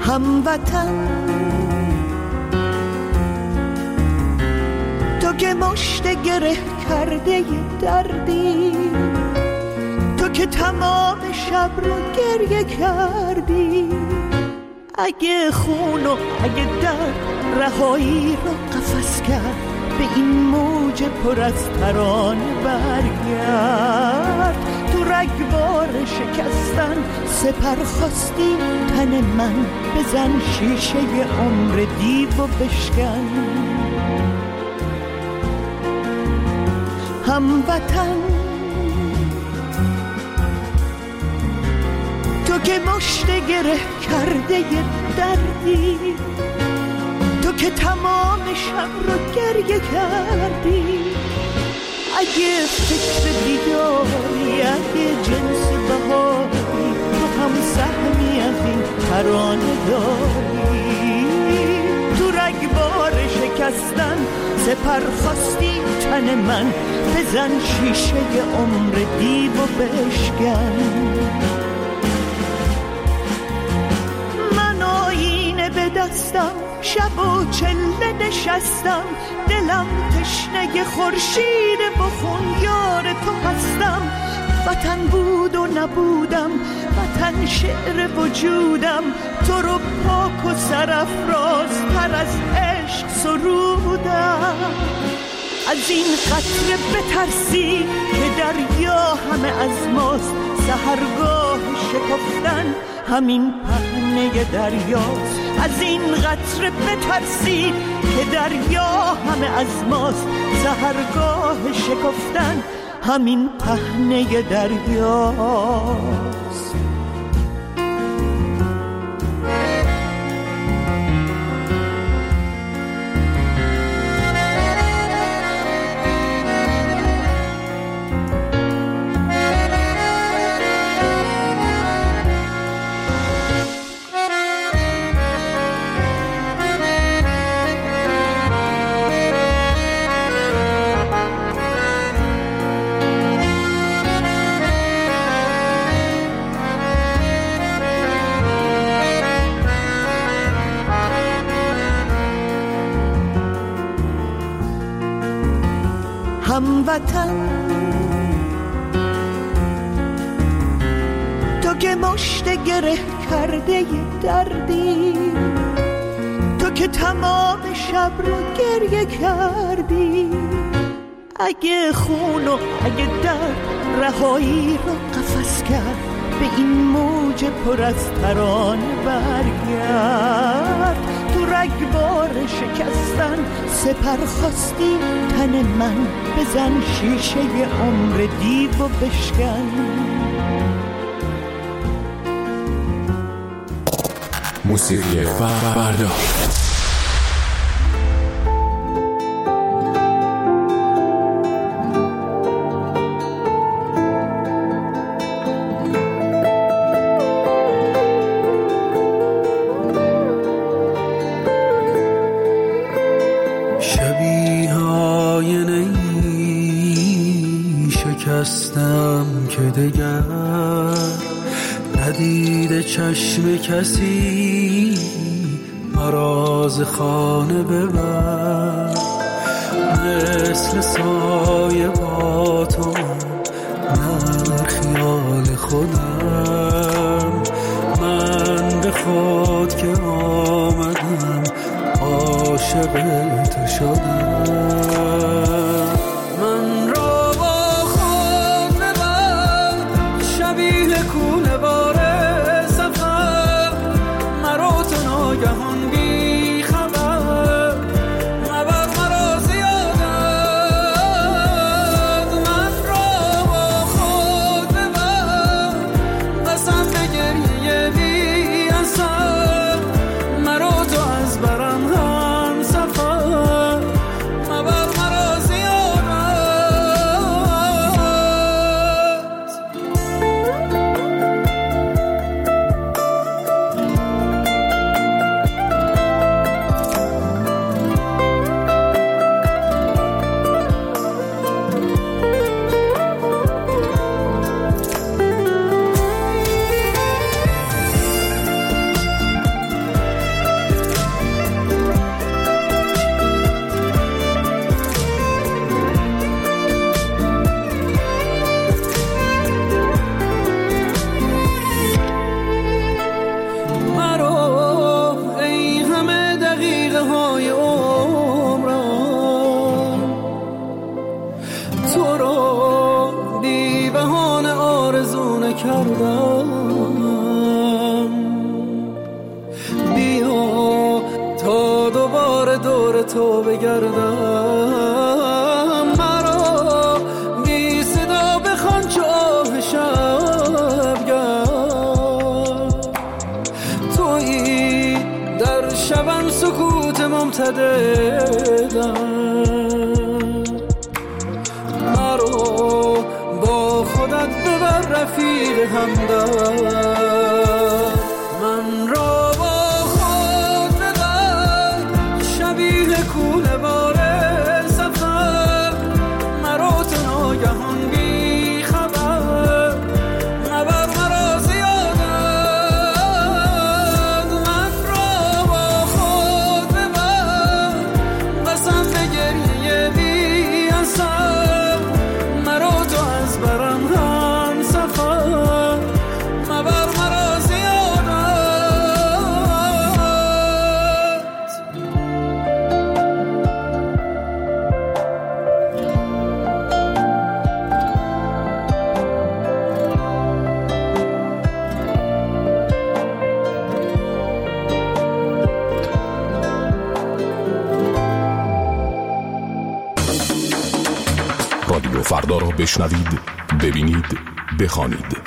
هموطن تو که مشت گره کرده دردی، تو که تمام شب رو گریه کردی، اگه خون و اگه درد رهایی رو قفس کرد، به این موج پر از ترانه برگرد. تو رگبار شکستن سپر خواستی تن من، بزن شیشه عمر دیو و بشکن. هموطن تو که مشت گره کرده دردی، تو که تمام شب رو گریه کردی، اگه فکر دیداری، اگه جنس بهاری، تو هم سهمی از این ترانه داری. تو رگبار شکستن سپر خواستی تن من، بزن شیشه عمر دیو و بشکن. من آینه به دستم، شب و چله نشستم، دلم تشنه خورشید بخون یار تو هستم. وطن بود و نبودم، وطن شعر وجودم، تو رو پاک و سرافرازتر از عشق سرودم. از این قطره بترسی که دریا همه از ماست، سحرگاه شکفتن همین پهنه دریاست. از این قطره بترسی که دریا همه از ماست، سحرگاه شکفتن همین پهنه دریاست. هموطن تو که مشت گره کرده دردی، تو که تمام شب رو گریه کردی، اگه خون و اگه درد رهایی رو قفس کرد، به این موج پر از ترانه برگرد. تو رگبار شکستن سپر خواستی تن من، بزن شیشه عمر دیو و بشکن. موسیقی فردا. چشم کسی مراز خانه ببر، مثل سایه با تو در خیال خودم. من به خود که آمدم عاشق تو شدم. من را با خود ببر شبیه کوله باره جهان بی خبر، مبر مرا زیادت. من را با خود ببر قسم به گریه بی اثر، مرا تو از برم هم سفر، مبر مرا زیادت. دنبال تو بگردم، مرا بی صدا بخوان چاه شبگرد. تویی در شبم سکوت ممتددم، مرا با خودت ببر رفیق همدم. من را با خود ببر شبیه کوله بار سفر، مرا تو ناگهان بی خبر مبر مرا زیادت. من را با خود ببر قسم به گریه بی اثر، مرا تو از برم هم سفر مبر مرا زیادت. رادیو فردا را بشنوید، ببینید، بخوانید.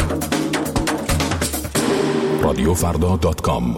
radiofrda.com.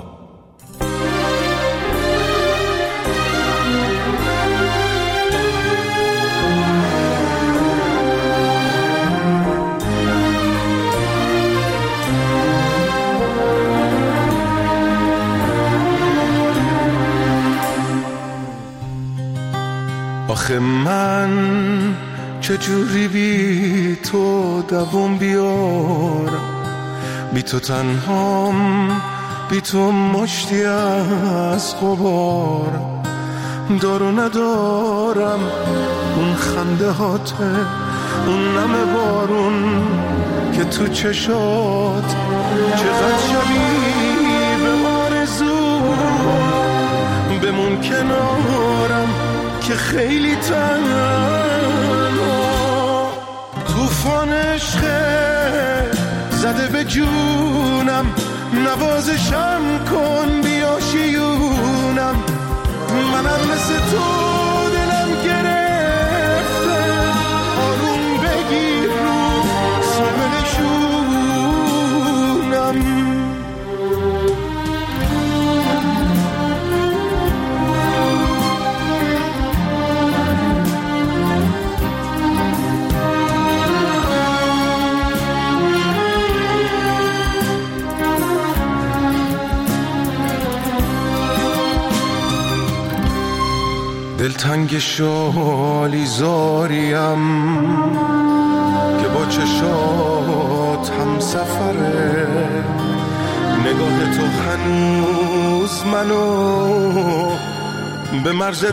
آخه من چجوری بی تو دوام بیارم، بی تو تنهام، بی تو مشتی از غبارم. دارو ندارم اون خنده هاته، اون نم بارون که تو چشات، چقدر شبیه به آرزو. بمون کنارم که خیلی تنها، طوفان عشق زده به جونم، نوازشم کن بیا شیونم. منم مثل تو دلم گرفته، آروم بگیر رو ساحل شونم. دلتنگ شالی زاریم که با چشات هم سفره، نگاه تو هنوز منو به مرز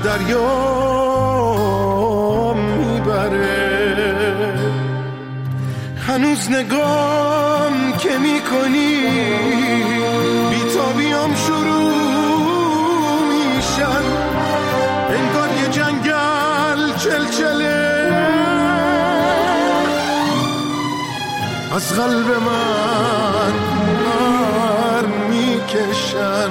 دریا میبره. هنوز نگام که میکنی بیتابیام شروع میشن، انگار یه جنگل چلچله از قلب من بر میکشن.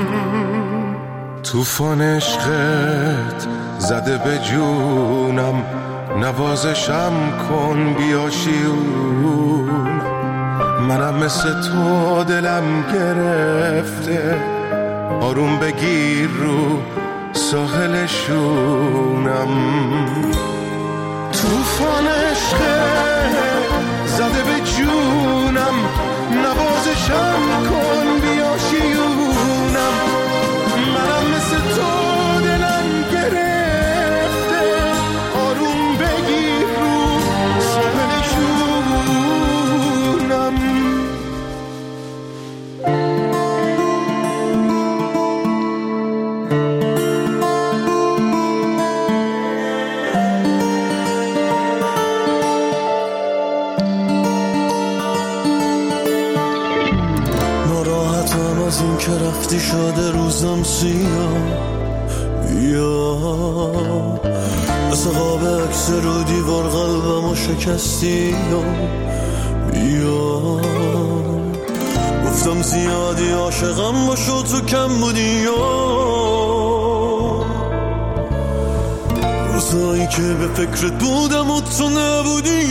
طوفان عشقت زده به جونم، نوازشم کن بیا شیون. منم مثل تو دلم گرفته، آروم بگیر رو ساحل شونم. طوفان عشق زده به جونم، نوازشم کن بیا شیونم. منم مثل تو دلم گرفته، آروم بگیر رو ساحل شونم. از این که رفتی شده روزم سیاه، بیا مثل قاب عکس رو دیوار قلبمو شکستی، بیا گفتم زیادی عاشقم باشو تو کم بودی، روزایی که به فکرت بودم و تو نبودی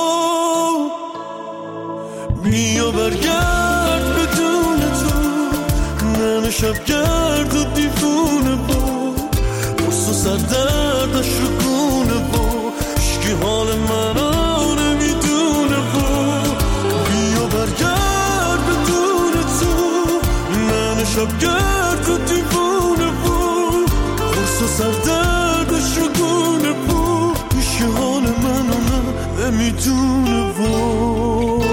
بیا برگرد بدون تو من شبگرد و دیوونه بود قرص و سردردش رو گونه بود عشقی حال منو نمیدونه بود بیا برگرد بدون تو من شبگرد و دیوونه بود قرص و سردردش رو گونه بود عشقی حال منو نمیدونه بود.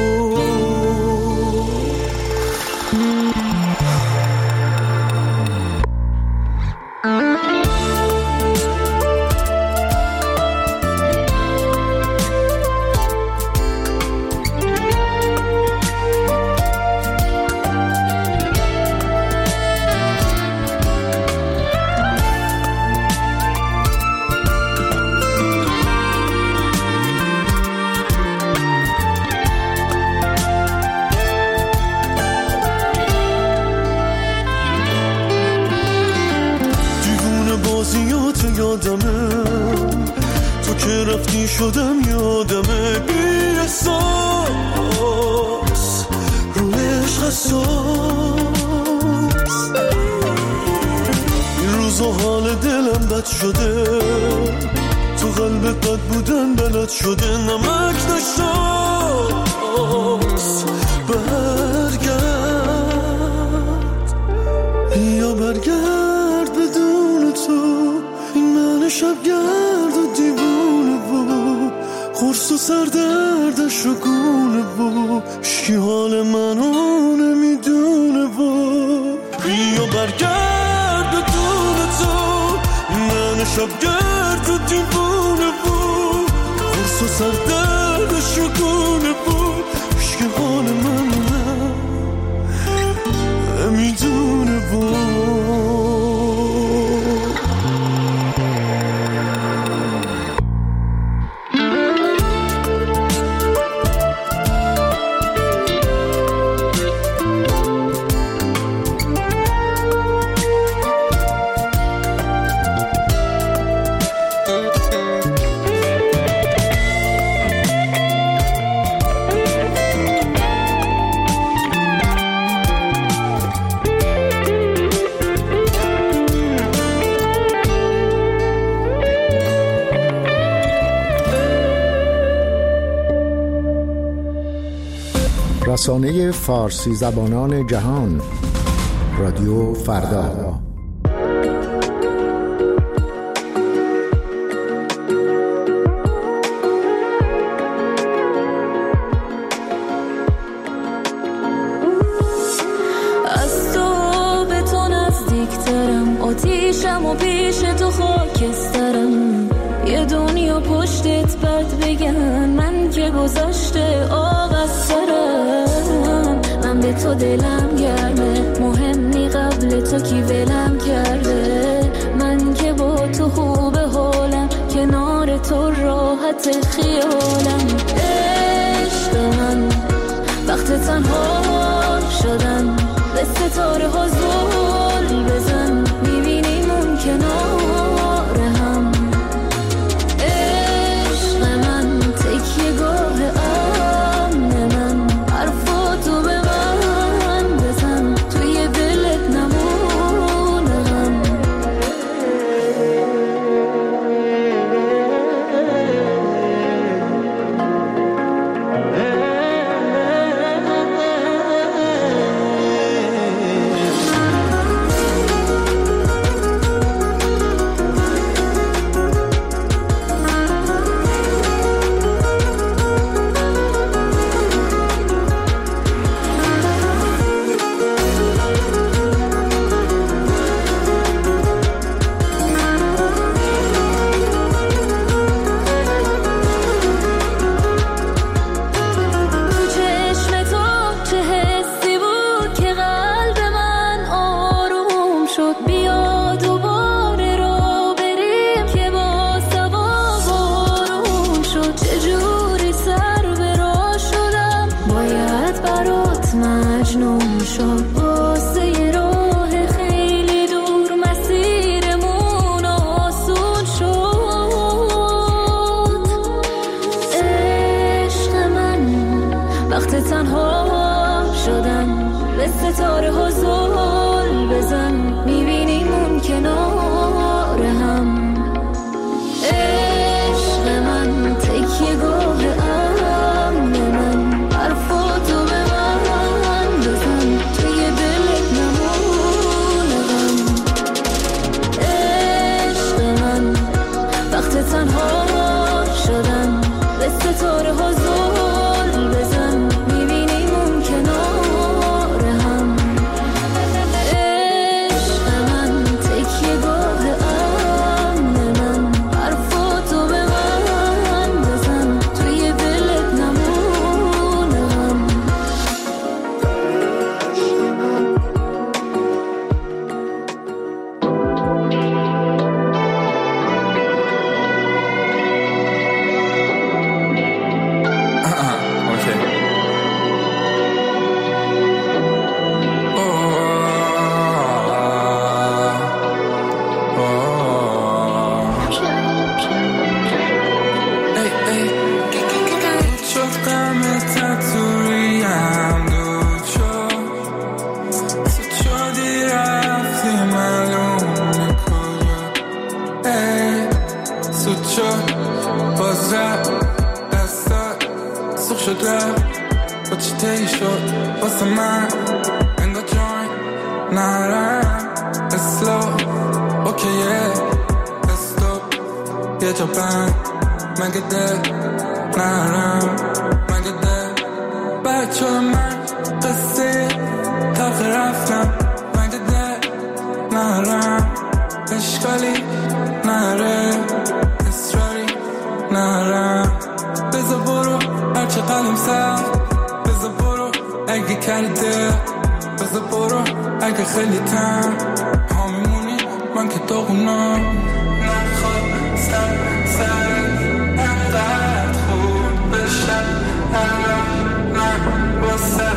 تو که رفتی شدم یادمه بی احساس رو عشق حساس این روزا حال دلم بد شده تو قلبت بد بودن بلد شده نمک نشاس برگرد یا برگرد بدون تو شبگرد و دیوونه بود قرص و سردردش رو گونه بود عشقی حال منو نمیدونه بود بیا برگرد بدون تو من شبگرد و دیوونه بود قرص و سردردش رو گونه بود عشقی حال منو نمیدونه بود. رسانه فارسی زبانان جهان رادیو فردا. از تو به تو نزدیکترم آتیشم و پیش تو خاکسترم یه دنیا پشتت بد بگن من که گذشته آب از سرم من به تو دلم گرمه مهمی قبل تو کی ولم کرده من که با تو خوب حالم کنار تو راحت خیالم عشق من وقت تنها شدن به ستاره ها زل بزن میبینیم اون کنار هم عشق من تکیه گاه امن من حرفاتو به من بزن توی دلت نمونم شده با چی تی شد واسه من انگار جوین نرم اسلو اوکیه استوب یه جا بند مگه ده نرم مگه ده بچه من قصه تاخه رفتم مگه ده نرم اشکالی نره اصراری نرم بذار برو هرچه قلم سخت بذار برو اگه کرده بذار برو اگه خیلی تن ها میمونی من که داغونم نخواستم سرت انقدر خود بشم نه واسه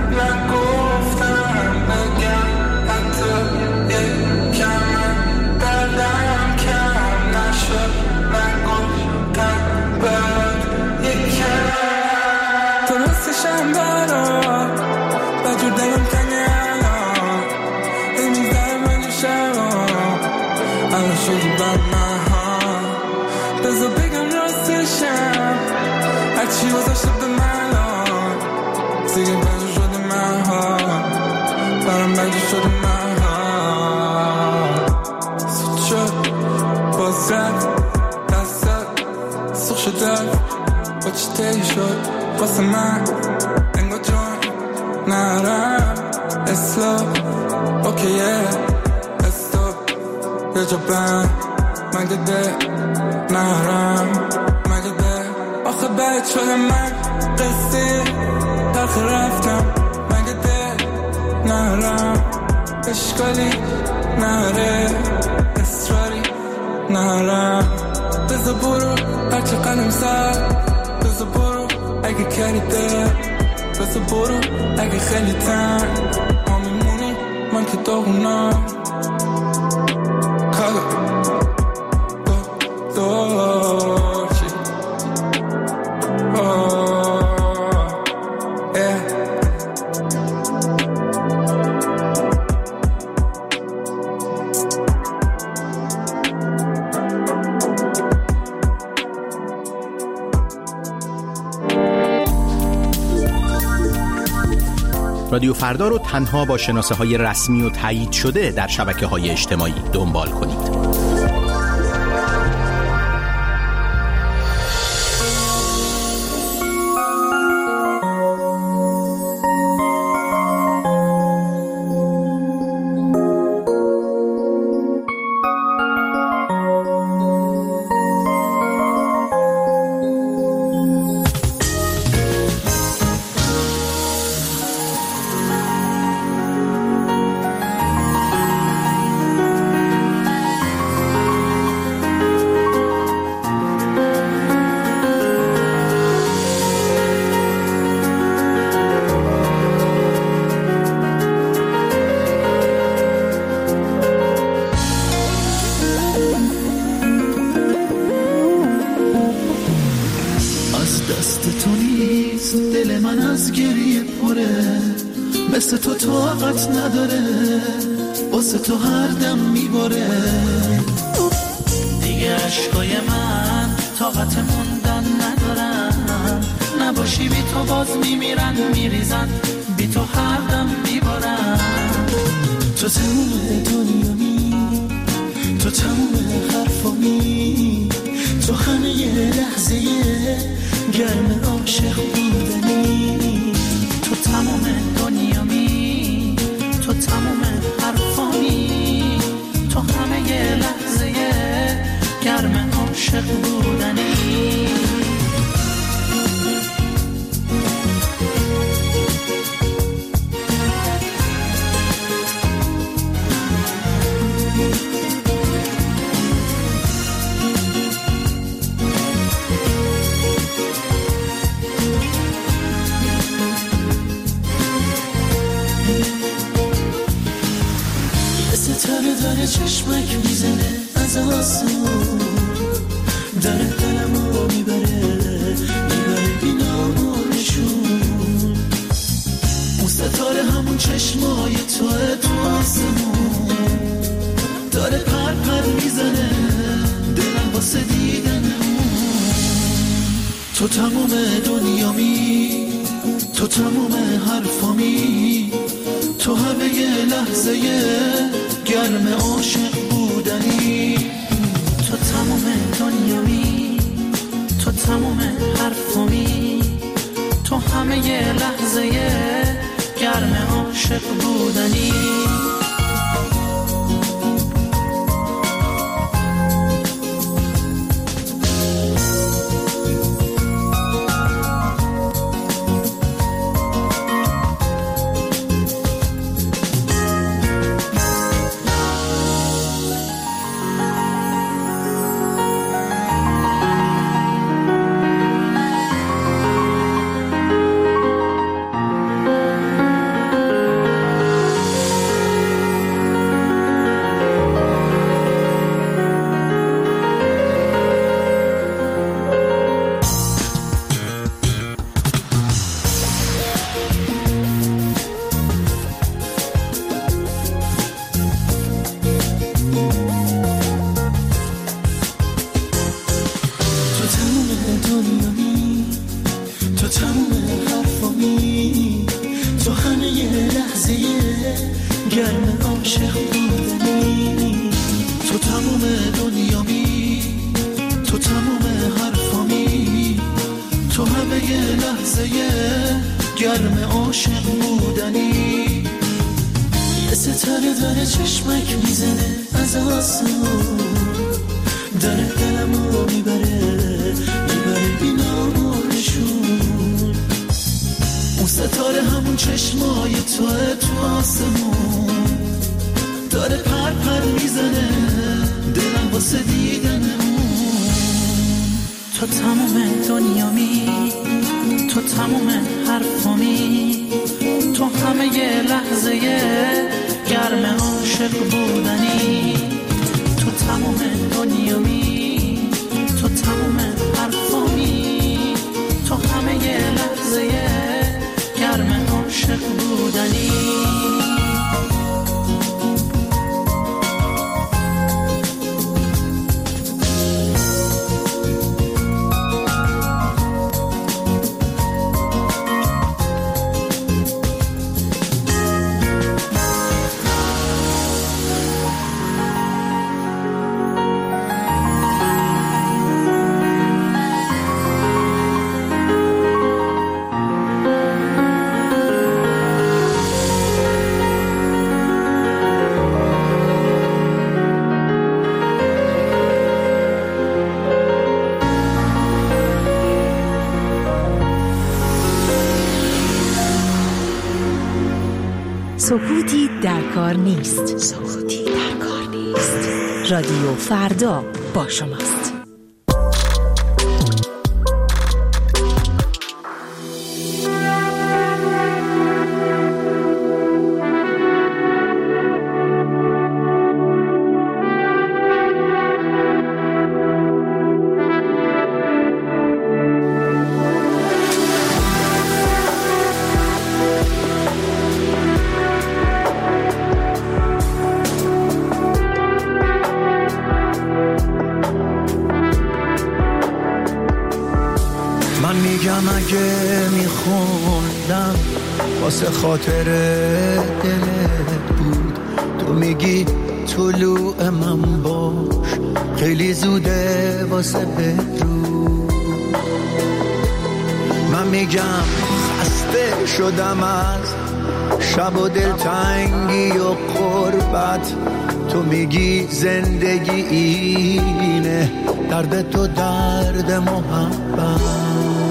نگفتم بگم حتی یکم دردم کم نشد نگفتم باید یکم درستشم برا بجور دلم تنگه الان میذارم من شبا الان شدی بر من ها بذار بگم راستشم هرچی وزاشته به من دیگه بجور شده من ها برام بجور شده من ها سود شد باز رد دستت سخ شده با چی تی شد واسه من انگار جون نرم اسلو اوکیه استوب یه جا بند مگه ده نرم مگه ده آخه بچه من قصه تاخه رفتم مگه ده نرم اشکالی نره اصراری نرم بذار برو هرچه قلم سر بذار برو اگه کریده بذار برو اگه خیلی تن ما میمونی من که داغونم کالا دورچی رادیو فردا رو تنها با شناسه‌های رسمی و تایید شده در شبکه‌های اجتماعی دنبال کنید. مثل تو طاقت نداره واسه تو هر دم میباره دیگه عشقای من طاقت موندن ندارن نباشی بی تو باز میمیرن میریزن بی تو هر دم میبارن تو تموم دنیامی تو تموم حرفامی تو همه لحظه گرم عاشق بودنی تو تموم دنیامی تو تموم حرفامی تو همه لحظه گرم عاشق بودنی داره چشمک میزنه از آسمون داره دلمو میبره بینامونشون اون ستاره همون چشمای تو آسمون داره پر میزنه دلم واسه دیدن اون تو تو تمام دنیامی، تو تمام حرفامی، تو همه لحظه گرم عاشق بودنی. تو تمام دنیامی، تو تمام حرفامی، تو همه لحظه گرم عاشق بودنی. سکوتی در کار نیست. سکوتی در کار نیست. رادیو فردا با شماست. واسه خاطر دلت بود، تو میگی طلوع من باش، خیلی زوده واسه بدرود. من میگم خسته شدم از شب و دلتنگی و غربت، تو میگی زندگی اینه، درد تو درد محبت.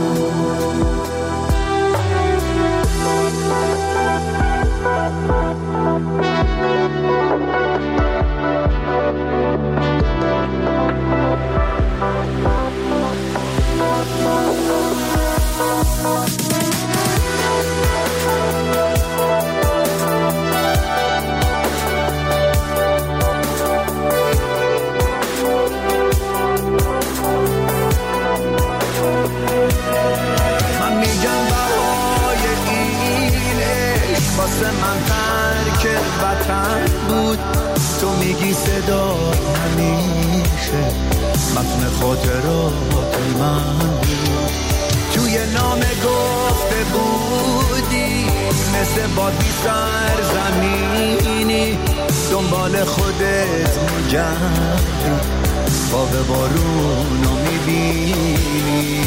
واسه من ترک وطن بود، تو میگی صدا همیشه متن خاطرات من بود. توی نامه گفته بودی مثل باد بی سرزمینی دنبال خودت میگردی خواب بارونو میبینی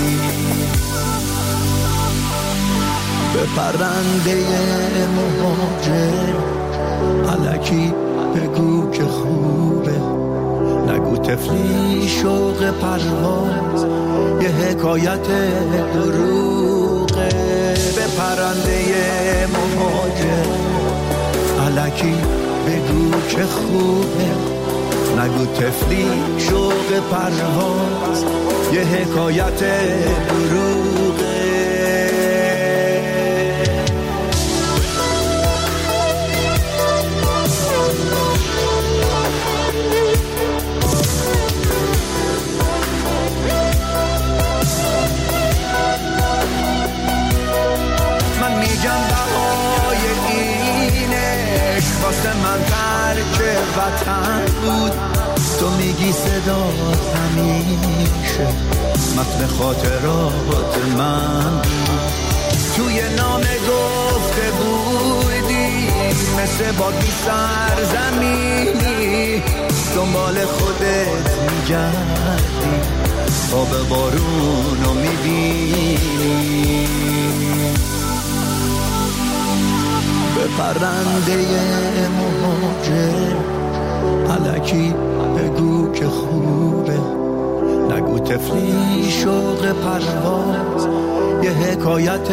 به پرنده مهاجر الکی بگو که خوبه نگو تفلی شوق پرواز یه حکایت دروغه به پرنده مهاجر الکی بگو که خوبه نگو تفلی شوق پرواز یه حکایت دروغه واسه من ترک وطن بود تو میگی صدات همیشه متن خاطرات من بود توی نامه گفته بودی مثل باد بی سرزمینی دنبال خودت میگردی خواب بارونو میبینی به پرنده مهاجر الکی بگو که خوبه نگو تفلی شوق پرواز یه حکایت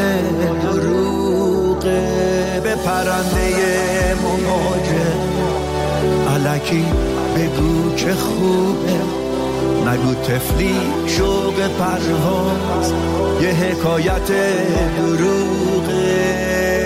دروغه به پرنده مهاجر الکی بگو که خوبه نگو تفلی شوق پرواز یه حکایت دروغه